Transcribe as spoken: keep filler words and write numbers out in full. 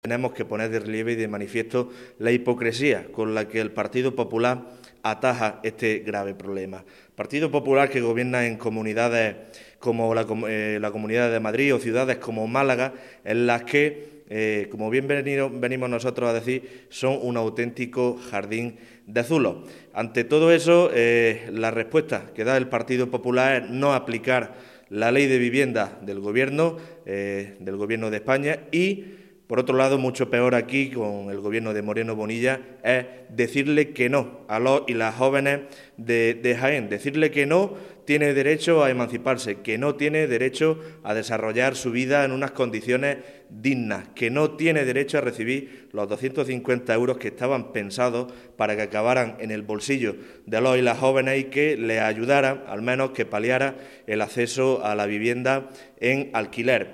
Tenemos que poner de relieve y de manifiesto la hipocresía con la que el Partido Popular ataja este grave problema. Partido Popular que gobierna en comunidades como la, eh, la Comunidad de Madrid o ciudades como Málaga, en las que, eh, como bien venido, venimos nosotros a decir, son un auténtico jardín de zulos. Ante todo eso, eh, la respuesta que da el Partido Popular es no aplicar la ley de vivienda del Gobierno, eh, del Gobierno de España y, por otro lado, mucho peor aquí con el Gobierno de Moreno Bonilla, es decirle que no a los y las jóvenes de, de Jaén, decirle que no tiene derecho a emanciparse, que no tiene derecho a desarrollar su vida en unas condiciones dignas, que no tiene derecho a recibir los doscientos cincuenta euros que estaban pensados para que acabaran en el bolsillo de los y las jóvenes y que les ayudaran, al menos que paliara el acceso a la vivienda en alquiler.